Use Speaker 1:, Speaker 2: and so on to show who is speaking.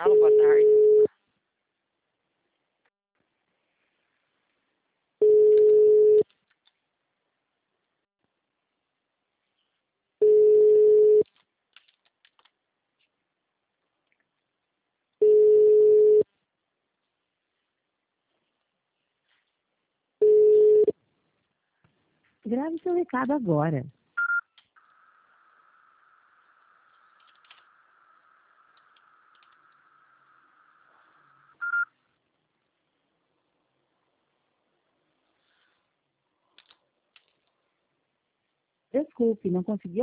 Speaker 1: Alô, boa tarde.
Speaker 2: Grave seu recado agora. Desculpe, não consegui